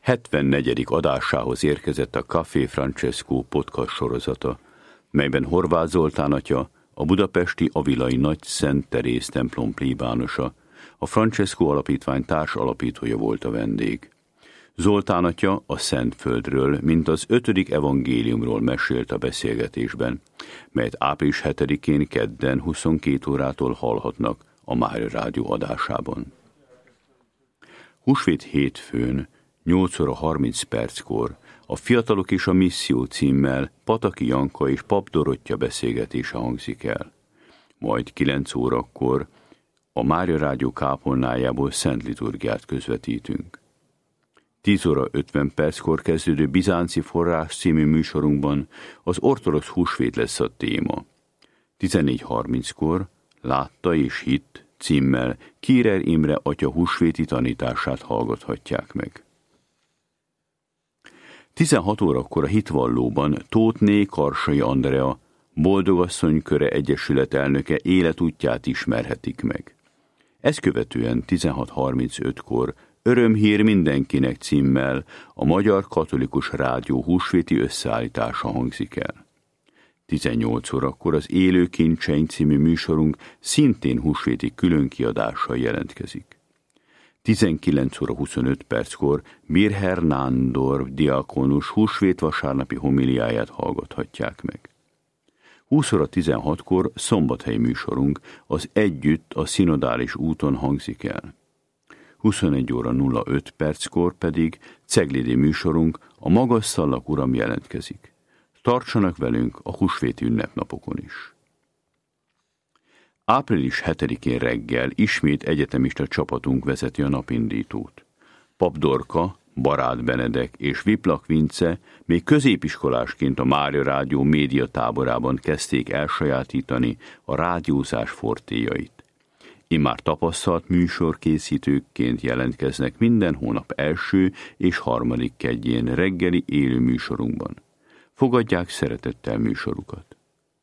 74. adásához érkezett a Café Francesco podcast sorozata, melyben Horváth Zoltán atya, a budapesti Avilai Nagy Szent Teréz templom plébánosa, a Francesco Alapítvány társ alapítója volt a vendég. Zoltán atya a Szentföldről, mint az 5. evangéliumról mesélt a beszélgetésben, melyet április 7-én kedden 22 órától hallhatnak a Mária Rádió adásában. Húsvét hétfőn 8 óra 30 perckor a Fiatalok és a Misszió címmel Pataki Janka és Pap Dorottya beszélgetése hangzik el. Majd 9 órakor a Mária Rádió kápolnájából szent liturgiát közvetítünk. 10 óra 50 perckor kezdődő Bizánci Forrás című műsorunkban az ortodox húsvét lesz a téma. 14:30-kor Látta és hitt címmel Kírer Imre atya húsvéti tanítását hallgathatják meg. 16 órakor a Hitvallóban Tóthné Karsai Andrea, Boldogasszony Köre Egyesület elnöke életútját ismerhetik meg. Ezt követően 16:35-kor Örömhír mindenkinek címmel a Magyar Katolikus Rádió húsvéti összeállítása hangzik el. 18 órakor az Élő Kincseny című műsorunk szintén húsvéti különkiadással jelentkezik. 19 óra 25 perckor Birher Nándor diákonus húsvét vasárnapi homiliáját hallgathatják meg. 20 óra 16-kor szombathelyi műsorunk az Együtt a szinodális úton hangzik el. 21 óra 05 perckor pedig ceglidi műsorunk a Magasszallak Uram jelentkezik. Tartsanak velünk a húsvéti ünnepnapokon is. Április 7-én reggel ismét egyetemista csapatunk vezeti a napindítót. Pap Dorka, Barát Benedek és Viplak Vince még középiskolásként a Mária Rádió médiatáborában kezdték elsajátítani a rádiózás fortéjait. Immár tapasztalt műsorkészítőkként jelentkeznek minden hónap első és harmadik kedjén reggeli élő műsorunkban. Fogadják szeretettel műsorukat.